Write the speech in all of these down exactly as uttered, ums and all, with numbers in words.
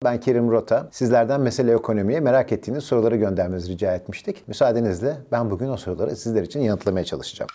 Ben Kerim Rota. Sizlerden mesele ekonomiye merak ettiğiniz soruları göndermenizi rica etmiştik. Müsaadenizle ben bugün o soruları sizler için yanıtlamaya çalışacağım.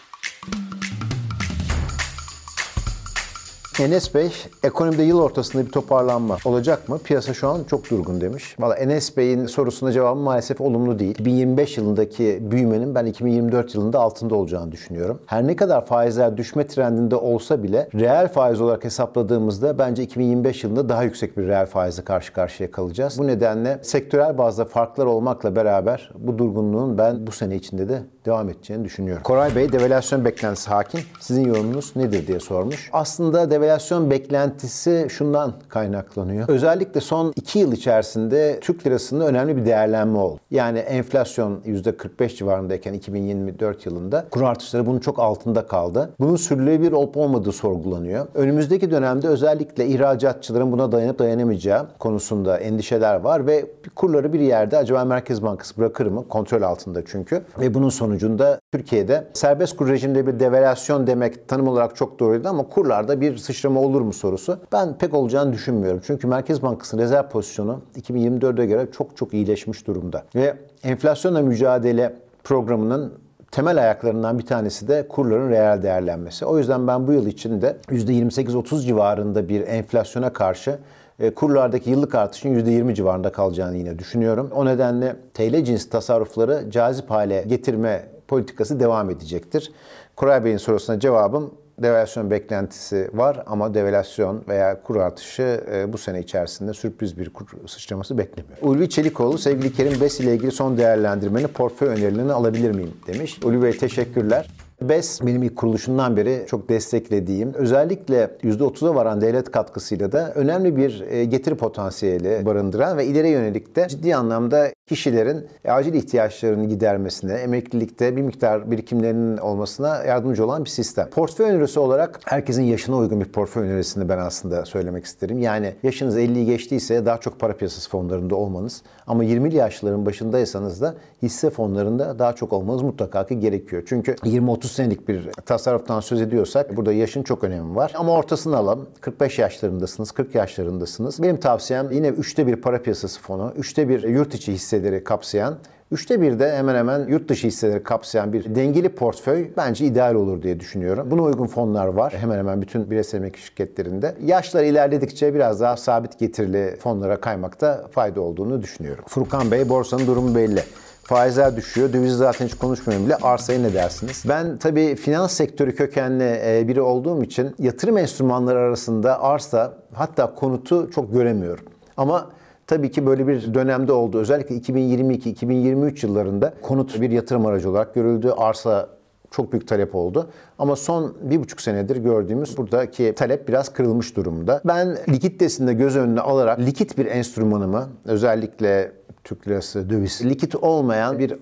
Enes Bey, ekonomide yıl ortasında bir toparlanma olacak mı? Piyasa şu an çok durgun demiş. Valla Enes Bey'in sorusuna cevabım maalesef olumlu değil. iki bin yirmi beş yılındaki büyümenin ben iki bin yirmi dört yılında altında olacağını düşünüyorum. Her ne kadar faizler düşme trendinde olsa bile reel faiz olarak hesapladığımızda bence iki bin yirmi beş yılında daha yüksek bir reel faizle karşı karşıya kalacağız. Bu nedenle sektörel bazda farklar olmakla beraber bu durgunluğun ben bu sene içinde de devam edeceğini düşünüyorum. Koray Bey, devalüasyon beklentisi hakim. Sizin yorumunuz nedir diye sormuş. Aslında devalüasyon beklentisi şundan kaynaklanıyor. Özellikle son iki yıl içerisinde Türk lirasında önemli bir değerlenme oldu. Yani enflasyon yüzde kırk beş civarındayken iki bin yirmi dört yılında kur artışları bunun çok altında kaldı. Bunun sürdürülebilir olup olmadığı sorgulanıyor. Önümüzdeki dönemde özellikle ihracatçıların buna dayanıp dayanamayacağı konusunda endişeler var ve kurları bir yerde acaba Merkez Bankası bırakır mı? Kontrol altında çünkü. Ve bunun sonucunda Türkiye'de serbest kur rejiminde bir devalüasyon demek tanım olarak çok doğruydu ama kurlarda bir sıçrama olur mu sorusu. Ben pek olacağını düşünmüyorum. Çünkü Merkez Bankası'nın rezerv pozisyonu iki bin yirmi dörde göre çok çok iyileşmiş durumda. Ve enflasyonla mücadele programının temel ayaklarından bir tanesi de kurların reel değerlenmesi. O yüzden ben bu yıl içinde yüzde yirmi sekiz otuz civarında bir enflasyona karşı kurlardaki yıllık artışın yüzde yirmi civarında kalacağını yine düşünüyorum. O nedenle T L cins tasarrufları cazip hale getirme politikası devam edecektir. Koray Bey'in sorusuna cevabım devalüasyon beklentisi var ama devalüasyon veya kur artışı bu sene içerisinde sürpriz bir kur sıçraması beklemiyor. Ulvi Çelikoğlu, sevgili Kerim, B E S ile ilgili son değerlendirmeni, portföy önerilerini alabilir miyim demiş. Ulvi Bey, teşekkürler. B E S benim ilk kuruluşundan beri çok desteklediğim, özellikle yüzde otuza varan devlet katkısıyla da önemli bir getiri potansiyeli barındıran ve ileri yönelik de ciddi anlamda kişilerin acil ihtiyaçlarını gidermesine, emeklilikte bir miktar birikimlerinin olmasına yardımcı olan bir sistem. Portföy önerisi olarak herkesin yaşına uygun bir portföy önerisini ben aslında söylemek isterim. Yani yaşınız elliyi geçtiyse daha çok para piyasası fonlarında olmanız ama yirmili yaşların başındaysanız da hisse fonlarında daha çok olmanız mutlaka ki gerekiyor. Çünkü yirmi otuz senelik bir tasarruftan söz ediyorsak burada yaşın çok önemi var. Ama ortasını alalım. kırk beş yaşlarındasınız, kırk yaşlarındasınız. Benim tavsiyem yine üçte bir para piyasası fonu, üçte bir yurt içi hisseleri kapsayan, üçte bir de hemen hemen yurt dışı hisseleri kapsayan bir dengeli portföy bence ideal olur diye düşünüyorum. Buna uygun fonlar var hemen hemen bütün bireysel emekli şirketlerinde. Yaşlar ilerledikçe biraz daha sabit getirili fonlara kaymakta fayda olduğunu düşünüyorum. Furkan Bey, borsanın durumu belli. Faizler düşüyor. Dövizi zaten hiç konuşmuyorum bile. Arsaya ne dersiniz? Ben tabii finans sektörü kökenli biri olduğum için yatırım enstrümanları arasında arsa, hatta konutu çok göremiyorum. Ama tabii ki böyle bir dönemde oldu. Özellikle iki bin yirmi iki iki bin yirmi üç yıllarında konut bir yatırım aracı olarak görüldü. Arsa çok büyük talep oldu. Ama son bir buçuk senedir gördüğümüz buradaki talep biraz kırılmış durumda. Ben likiditesini de göz önüne alarak likit bir enstrümanımı, özellikle Türk lirası, döviz, likit olmayan bir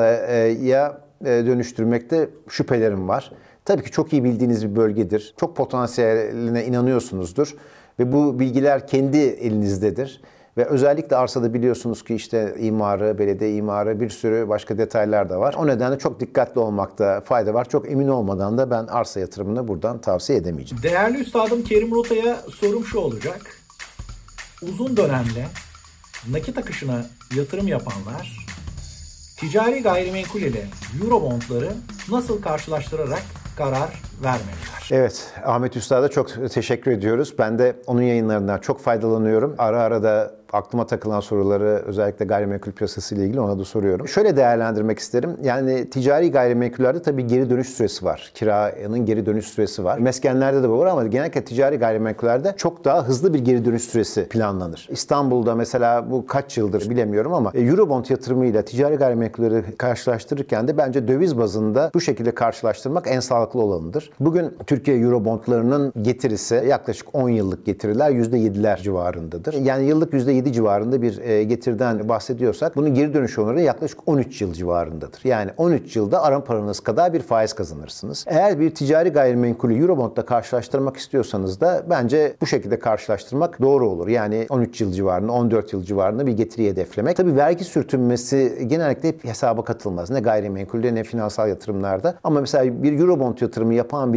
arsaya dönüştürmekte şüphelerim var. Tabii ki çok iyi bildiğiniz bir bölgedir. Çok potansiyeline inanıyorsunuzdur. Ve bu bilgiler kendi elinizdedir. Ve özellikle arsada biliyorsunuz ki işte imarı, belediye imarı, bir sürü başka detaylar da var. O nedenle çok dikkatli olmakta fayda var. Çok emin olmadan da ben arsa yatırımını buradan tavsiye edemeyeceğim. Değerli üstadım Kerim Rota'ya sorum şu olacak. Uzun dönemde nakit akışına yatırım yapanlar ticari gayrimenkul ile Eurobondları nasıl karşılaştırarak karar vermeliler? Evet, Ahmet Üstad'a çok teşekkür ediyoruz. Ben de onun yayınlarından çok faydalanıyorum. Ara ara da aklıma takılan soruları özellikle gayrimenkul piyasası ile ilgili ona da soruyorum. Şöyle değerlendirmek isterim. Yani ticari gayrimenkullerde tabii geri dönüş süresi var. Kiranın geri dönüş süresi var. Meskenlerde de bu var ama genellikle ticari gayrimenkullerde çok daha hızlı bir geri dönüş süresi planlanır. İstanbul'da mesela bu kaç yıldır bilemiyorum ama Eurobond yatırımıyla ticari gayrimenkulleri karşılaştırırken de bence döviz bazında bu şekilde karşılaştırmak en sağlıklı olanıdır. Bugün Türkiye Eurobondlarının getirisi yaklaşık on yıllık getiriler yüzde yediler civarındadır. Yani yıllık yüzde yedi civarında bir getiriden bahsediyorsak bunun geri dönüş oranı yaklaşık on üç yıl civarındadır. Yani on üç yılda aran paranız kadar bir faiz kazanırsınız. Eğer bir ticari gayrimenkulü Eurobond'la karşılaştırmak istiyorsanız da bence bu şekilde karşılaştırmak doğru olur. Yani on üç yıl civarında, on dört yıl civarında bir getiri hedeflemek. Tabii vergi sürtünmesi genellikle hep hesaba katılmaz. Ne gayrimenkulde ne finansal yatırımlarda. Ama mesela bir Eurobond yatırımı yapan bir birey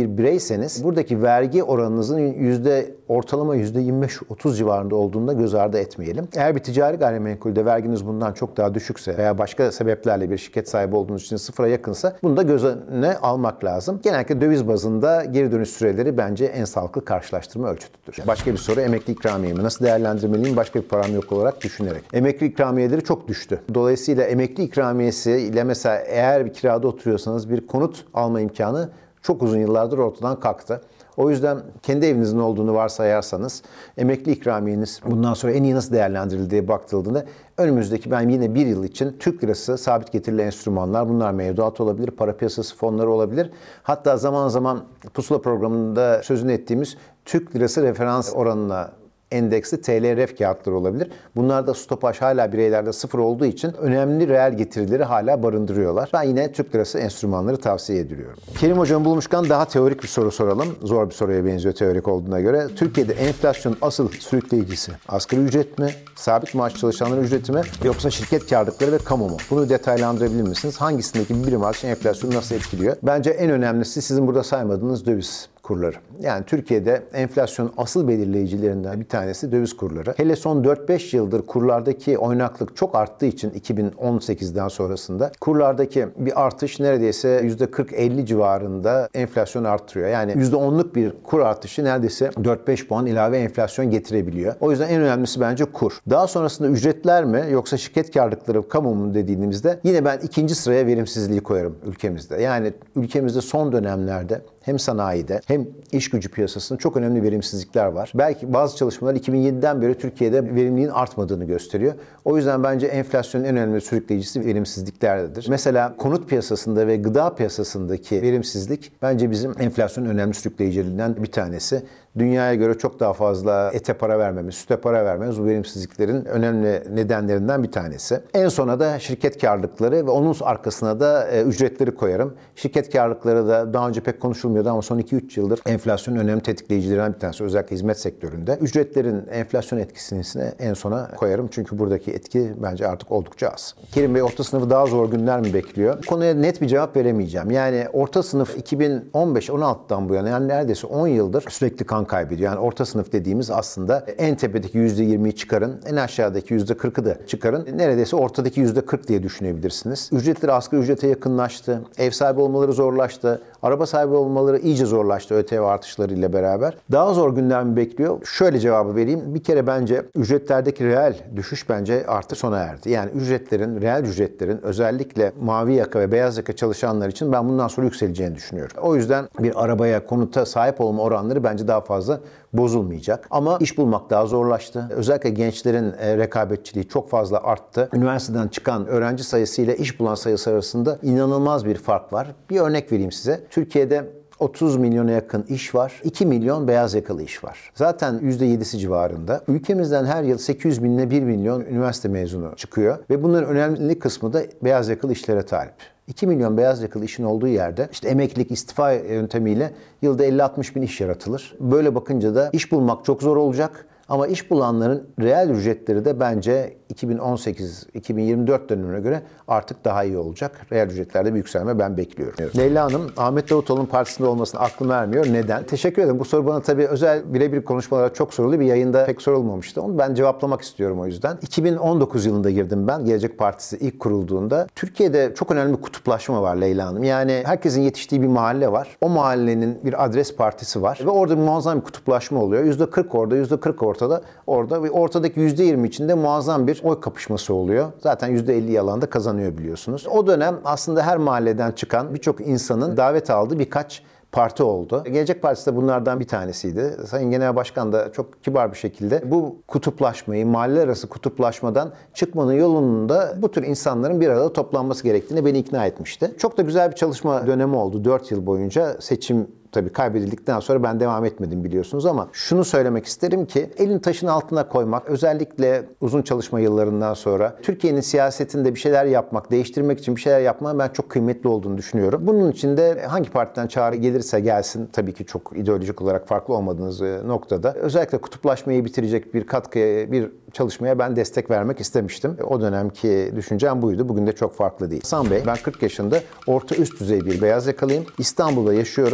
değilseniz buradaki vergi oranınızın yüzde ortalama yüzde yirmi beş otuz civarında olduğunu da göz ardı etmeyelim. Eğer bir ticari gayrimenkulde verginiz bundan çok daha düşükse veya başka sebeplerle bir şirket sahibi olduğunuz için sıfıra yakınsa bunu da göz önüne almak lazım. Genellikle döviz bazında geri dönüş süreleri bence en sağlıklı karşılaştırma ölçütüdür. Başka bir soru, emekli ikramiyemi nasıl değerlendirmeliyim başka bir param yok olarak düşünerek. Emekli ikramiyeleri çok düştü. Dolayısıyla emekli ikramiyesi ile mesela eğer bir kirada oturuyorsanız bir konut alma imkanı çok uzun yıllardır ortadan kalktı. O yüzden kendi evinizin olduğunu varsayarsanız emekli ikramiyeniz bundan sonra en iyi nasıl değerlendirildiği bakıldığında önümüzdeki ben yine bir yıl için Türk lirası sabit getirili enstrümanlar, bunlar mevduat olabilir, para piyasası fonları olabilir. Hatta zaman zaman pusula programında sözünü ettiğimiz Türk lirası referans oranına endeksli T L ref kağıtları olabilir. Bunlarda stopaj hala bireylerde sıfır olduğu için önemli reel getirileri hala barındırıyorlar. Ben yine Türk lirası enstrümanları tavsiye ediyorum. Kerim Hocam bulmuşken daha teorik bir soru soralım. Zor bir soruya benziyor teorik olduğuna göre. Türkiye'de enflasyonun asıl sürükleyicisi asgari ücret mi, sabit maaş çalışanların ücreti mi yoksa şirket kârlıkları ve kamu mu? Bunu detaylandırabilir misiniz? Hangisindeki bir birim artışı enflasyonu nasıl etkiliyor? Bence en önemlisi sizin burada saymadığınız döviz kurları. Yani Türkiye'de enflasyonun asıl belirleyicilerinden bir tanesi döviz kurları. Hele son dört beş yıldır kurlardaki oynaklık çok arttığı için iki bin on sekizden sonrasında kurlardaki bir artış neredeyse yüzde kırk elli civarında enflasyon arttırıyor. Yani yüzde onluk bir kur artışı neredeyse dört beş puan ilave enflasyon getirebiliyor. O yüzden en önemlisi bence kur. Daha sonrasında ücretler mi yoksa şirket kârlıkları kamu mu dediğimizde yine ben ikinci sıraya verimsizliği koyarım ülkemizde. Yani ülkemizde son dönemlerde hem sanayide hem iş gücü piyasasında çok önemli verimsizlikler var. Belki bazı çalışmalar iki bin yediden beri Türkiye'de verimliliğin artmadığını gösteriyor. O yüzden bence enflasyonun en önemli sürükleyicisi verimsizliklerdir. Mesela konut piyasasında ve gıda piyasasındaki verimsizlik bence bizim enflasyonun önemli sürükleyicilerinden bir tanesi. Dünyaya göre çok daha fazla ete para vermemiz, süte para vermemiz bu verimsizliklerin önemli nedenlerinden bir tanesi. En sona da şirket kârlıkları ve onun arkasına da e, ücretleri koyarım. Şirket kârlıkları da daha önce pek konuşulmuyordu ama son iki üç yıldır enflasyonun önemli tetikleyicilerinden bir tanesi. Özellikle hizmet sektöründe. Ücretlerin enflasyon etkisini en sona koyarım. Çünkü buradaki etki bence artık oldukça az. Kerim Bey, orta sınıfı daha zor günler mi bekliyor? Bu konuya net bir cevap veremeyeceğim. Yani orta sınıf iki bin on beş on altıdan bu yana yani neredeyse on yıldır sürekli kan kaybediyor. Yani orta sınıf dediğimiz aslında en tepedeki yüzde yirmiyi çıkarın, en aşağıdaki yüzde kırkı da çıkarın. Neredeyse ortadaki yüzde kırk diye düşünebilirsiniz. Ücretleri asgari ücrete yakınlaştı. Ev sahibi olmaları zorlaştı. Araba sahibi olmaları iyice zorlaştı ÖTV artışlarıyla beraber. Daha zor günler mi bekliyor? Şöyle cevabı vereyim. Bir kere bence ücretlerdeki reel düşüş bence artık sona erdi. Yani ücretlerin, reel ücretlerin özellikle mavi yaka ve beyaz yaka çalışanlar için ben bundan sonra yükseleceğini düşünüyorum. O yüzden bir arabaya, konuta sahip olma oranları bence daha fazla bozulmayacak. Ama iş bulmak daha zorlaştı. Özellikle gençlerin e, rekabetçiliği çok fazla arttı. Üniversiteden çıkan öğrenci sayısı ile iş bulan sayısı arasında inanılmaz bir fark var. Bir örnek vereyim size. Türkiye'de otuz milyona yakın iş var. iki milyon beyaz yakalı iş var. Zaten yüzde yedisi civarında. Ülkemizden her yıl sekiz yüz bin ile bir milyon üniversite mezunu çıkıyor ve bunların önemli kısmı da beyaz yakalı işlere talip. iki milyon beyaz yakalı işin olduğu yerde işte emeklilik, istifa yöntemiyle yılda elli altmış bin iş yaratılır. Böyle bakınca da iş bulmak çok zor olacak. Ama iş bulanların reel ücretleri de bence iki bin on sekiz iki bin yirmi dört dönemine göre artık daha iyi olacak. Reel ücretlerde bir yükselme ben bekliyorum. Evet. Leyla Hanım, Ahmet Davutoğlu'nun partisinde olmasına aklım ermiyor. Neden? Teşekkür ederim. Bu soru bana tabii özel birebir konuşmalara çok soruldu. Bir yayında pek sorulmamıştı. Onu ben cevaplamak istiyorum o yüzden. iki bin on dokuz yılında girdim ben. Gelecek Partisi ilk kurulduğunda. Türkiye'de çok önemli bir kutuplaşma var Leyla Hanım. Yani herkesin yetiştiği bir mahalle var. O mahallenin bir adres partisi var. Ve orada muazzam bir kutuplaşma oluyor. yüzde kırk orada, yüzde kırk ortada. Orada ve ortadaki yüzde yirmi içinde muazzam bir oy kapışması oluyor. Zaten yüzde elli alanda kazanıyor biliyorsunuz. O dönem aslında her mahalleden çıkan birçok insanın davet aldığı birkaç parti oldu. Gelecek Partisi de bunlardan bir tanesiydi. Sayın Genel Başkan da çok kibar bir şekilde bu kutuplaşmayı, mahalle arası kutuplaşmadan çıkmanın yolunun da bu tür insanların bir arada toplanması gerektiğini beni ikna etmişti. Çok da güzel bir çalışma dönemi oldu. dört yıl boyunca seçim tabii kaybedildikten sonra ben devam etmedim biliyorsunuz ama şunu söylemek isterim ki elini taşın altına koymak, özellikle uzun çalışma yıllarından sonra Türkiye'nin siyasetinde bir şeyler yapmak, değiştirmek için bir şeyler yapmanın ben çok kıymetli olduğunu düşünüyorum. Bunun için de hangi partiden çağrı gelirse gelsin, tabii ki çok ideolojik olarak farklı olmadığınız noktada özellikle kutuplaşmayı bitirecek bir katkıya, bir çalışmaya ben destek vermek istemiştim. O dönemki düşüncem buydu. Bugün de çok farklı değil. Hasan Bey, ben kırk yaşında orta üst düzey bir beyaz yakalıyım. İstanbul'da yaşıyorum. Ne zaman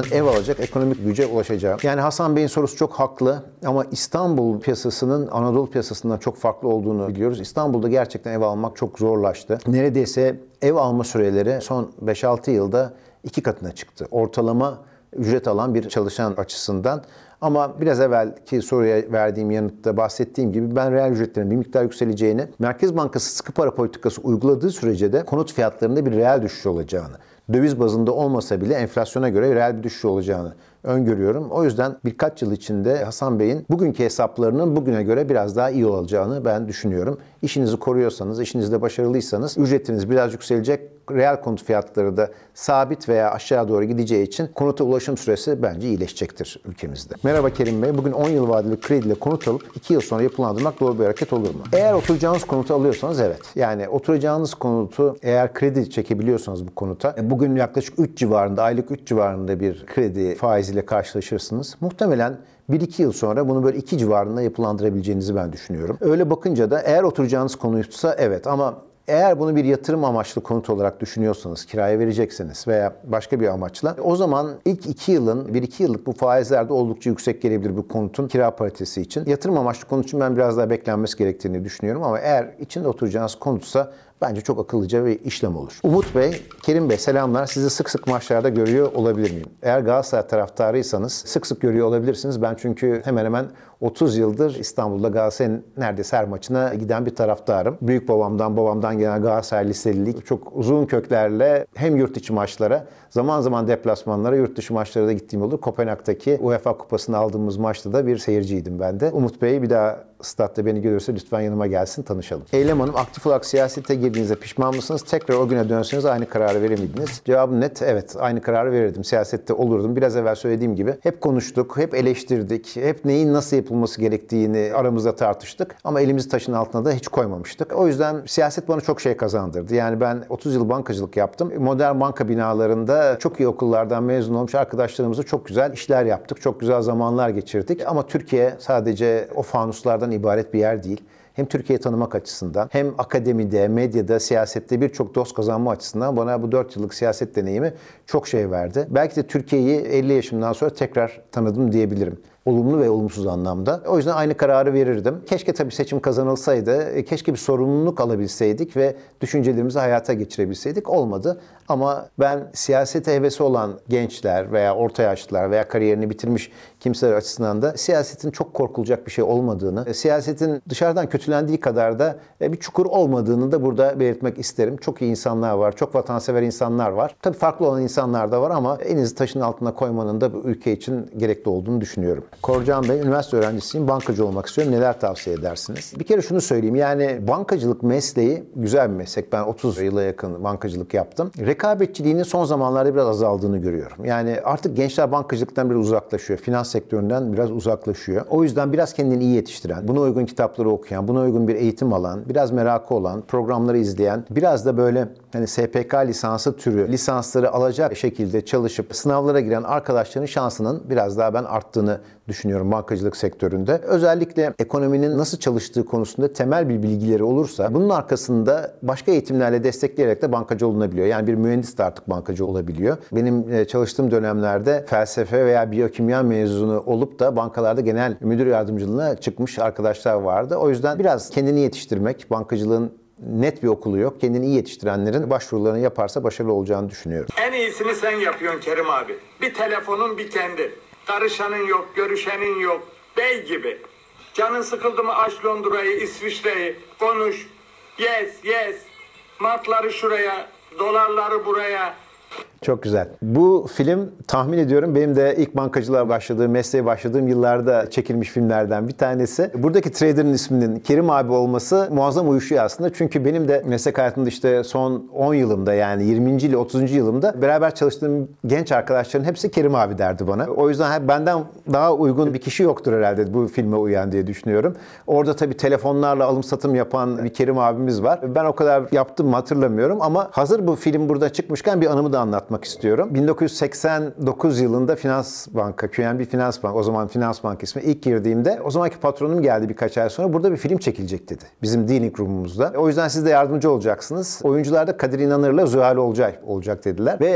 insanın ev alacak ekonomik güce ulaşacağı. Yani Hasan Bey'in sorusu çok haklı ama İstanbul piyasasının Anadolu piyasasından çok farklı olduğunu biliyoruz. İstanbul'da gerçekten ev almak çok zorlaştı. Neredeyse ev alma süreleri son beş altı yılda iki katına çıktı. Ortalama ücret alan bir çalışan açısından. Ama biraz evvelki soruya verdiğim yanıtta bahsettiğim gibi ben reel ücretlerin bir miktar yükseleceğini, Merkez Bankası sıkı para politikası uyguladığı sürece de konut fiyatlarında bir reel düşüş olacağını, döviz bazında olmasa bile enflasyona göre reel bir düşüş olacağını öngörüyorum. O yüzden birkaç yıl içinde Hasan Bey'in bugünkü hesaplarının bugüne göre biraz daha iyi olacağını ben düşünüyorum. İşinizi koruyorsanız, işinizde başarılıysanız ücretiniz biraz yükselecek. Reel konut fiyatları da sabit veya aşağı doğru gideceği için konuta ulaşım süresi bence iyileşecektir ülkemizde. Merhaba Kerim Bey. Bugün on yıl vadeli krediyle konut alıp iki yıl sonra yapılandırmak doğru bir hareket olur mu? Eğer oturacağınız konutu alıyorsanız evet. Yani oturacağınız konutu eğer kredi çekebiliyorsanız bu konuta bugün yaklaşık üç civarında, aylık üç civarında bir kredi faiziyle karşılaşırsınız. Muhtemelen bir iki yıl sonra bunu böyle iki civarında yapılandırabileceğinizi ben düşünüyorum. Öyle bakınca da eğer oturacağınız konuysa evet ama eğer bunu bir yatırım amaçlı konut olarak düşünüyorsanız, kiraya vereceksiniz veya başka bir amaçla o zaman ilk iki yılın, bir iki yıllık bu faizler de oldukça yüksek gelebilir bu konutun kira paritesi için. Yatırım amaçlı konut için ben biraz daha beklenmesi gerektiğini düşünüyorum ama eğer içinde oturacağınız konutsa bence çok akıllıca bir işlem olur. Umut Bey, Kerim Bey selamlar. Sizi sık sık maçlarda görüyor olabilir miyim? Eğer Galatasaray taraftarıysanız sık sık görüyor olabilirsiniz. Ben çünkü hemen hemen otuz yıldır İstanbul'da Galatasaray'ın neredeyse her maçına giden bir taraftarım. Büyük babamdan, babamdan gelen Galatasaray liselilik çok uzun köklerle hem yurt içi maçlara, zaman zaman deplasmanlara, yurt dışı maçlara da gittiğim olur. Kopenhag'daki UEFA Kupası'nı aldığımız maçta da bir seyirciydim ben de. Umut Bey bir daha statta beni görürse lütfen yanıma gelsin, tanışalım. Eylem Hanım, aktif olarak siyasete girdiğinizde pişman mısınız? Tekrar o güne dönseniz aynı kararı verir miydiniz? Cevabım net, evet. Aynı kararı verirdim. Siyasette olurdum. Biraz evvel söylediğim gibi hep konuştuk, hep eleştirdik, hep neyin nasıl yapılması gerektiğini aramızda tartıştık. Ama elimizi taşın altına da hiç koymamıştık. O yüzden siyaset bana çok şey kazandırdı. Yani ben otuz yıl bankacılık yaptım. Modern banka binalarında çok iyi okullardan mezun olmuş arkadaşlarımızla çok güzel işler yaptık. Çok güzel zamanlar geçirdik. Ama Türkiye sadece o fanuslardan ibaret bir yer değil. Hem Türkiye'yi tanımak açısından hem akademide, medyada, siyasette birçok dost kazanma açısından bana bu dört yıllık siyaset deneyimi çok şey verdi. Belki de Türkiye'yi elli yaşımdan sonra tekrar tanıdım diyebilirim. Olumlu ve olumsuz anlamda. O yüzden aynı kararı verirdim. Keşke tabii seçim kazanılsaydı, keşke bir sorumluluk alabilseydik ve düşüncelerimizi hayata geçirebilseydik. Olmadı. Ama ben siyasete hevesi olan gençler veya orta yaşlılar veya kariyerini bitirmiş kimseler açısından da siyasetin çok korkulacak bir şey olmadığını, siyasetin dışarıdan kötülendiği kadar da bir çukur olmadığını da burada belirtmek isterim. Çok iyi insanlar var, çok vatansever insanlar var. Tabii farklı olan insanlar da var ama elinizi taşın altına koymanın da bu ülke için gerekli olduğunu düşünüyorum. Korcan Bey, üniversite öğrencisiyim, bankacı olmak istiyorum. Neler tavsiye edersiniz? Bir kere şunu söyleyeyim, yani bankacılık mesleği güzel bir meslek. Ben otuz yıla yakın bankacılık yaptım. Rekabetçiliğinin son zamanlarda biraz azaldığını görüyorum. Yani artık gençler bankacılıktan biraz uzaklaşıyor. Finans sektöründen biraz uzaklaşıyor. O yüzden biraz kendini iyi yetiştiren, buna uygun kitapları okuyan, buna uygun bir eğitim alan, biraz merakı olan, programları izleyen, biraz da böyle hani S P K lisansı türü lisansları alacak şekilde çalışıp sınavlara giren arkadaşların şansının biraz daha ben arttığını düşünüyorum bankacılık sektöründe. Özellikle ekonominin nasıl çalıştığı konusunda temel bir bilgileri olursa bunun arkasında başka eğitimlerle destekleyerek de bankacı olunabiliyor. Yani bir mühendis de artık bankacı olabiliyor. Benim çalıştığım dönemlerde felsefe veya biyokimya mezunu olup da bankalarda genel müdür yardımcılığına çıkmış arkadaşlar vardı. O yüzden biraz kendini yetiştirmek, bankacılığın net bir okulu yok. Kendini iyi yetiştirenlerin başvurularını yaparsa başarılı olacağını düşünüyorum. En iyisini sen yapıyorsun Kerim abi. Bir telefonun bir kendi. Karışanın yok, görüşenin yok. Bey gibi. Canın sıkıldı mı aç Londra'yı, İsviçre'yi. Konuş. Yes, yes. Martları şuraya, dolarları buraya. Çok güzel. Bu film tahmin ediyorum benim de ilk bankacılığa başladığım, mesleğe başladığım yıllarda çekilmiş filmlerden bir tanesi. Buradaki trader'ın isminin Kerim abi olması muazzam uyuşuyor aslında. Çünkü benim de meslek hayatımda işte son on yılımda yani yirminci ile otuzuncu yılımda beraber çalıştığım genç arkadaşların hepsi Kerim abi derdi bana. O yüzden benden daha uygun bir kişi yoktur herhalde bu filme uyan diye düşünüyorum. Orada tabii telefonlarla alım satım yapan bir Kerim abimiz var. Ben o kadar yaptım mı hatırlamıyorum ama hazır bu film burada çıkmışken bir anımı da anlatmak istiyorum. bin dokuz yüz seksen dokuz yılında Finans Banka, Q N B Finans Bank, o zaman Finans Bank ismi, ilk girdiğimde o zamanki patronum geldi birkaç ay sonra, burada bir film çekilecek dedi. Bizim dealing room'umuzda. O yüzden siz de yardımcı olacaksınız. Oyuncular da Kadir İnanır'la Zuhal Olcay olacak dediler. Ve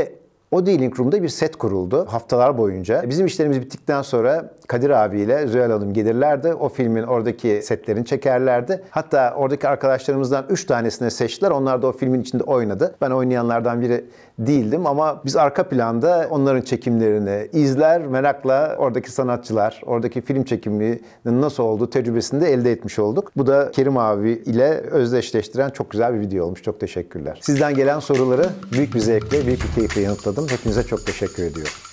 O Dealing Room'da bir set kuruldu haftalar boyunca. Bizim işlerimiz bittikten sonra Kadir abiyle Zühal Hanım gelirlerdi. O filmin oradaki setlerini çekerlerdi. Hatta oradaki arkadaşlarımızdan üç tanesini seçtiler. Onlar da o filmin içinde oynadı. Ben oynayanlardan biri değildim ama biz arka planda onların çekimlerini izler, merakla oradaki sanatçılar, oradaki film çekiminin nasıl olduğu tecrübesini de elde etmiş olduk. Bu da Kerim abi ile özdeşleştiren çok güzel bir video olmuş. Çok teşekkürler. Sizden gelen soruları büyük bir zevkle, büyük bir keyifle yanıtladım. Hepinize çok teşekkür ediyorum.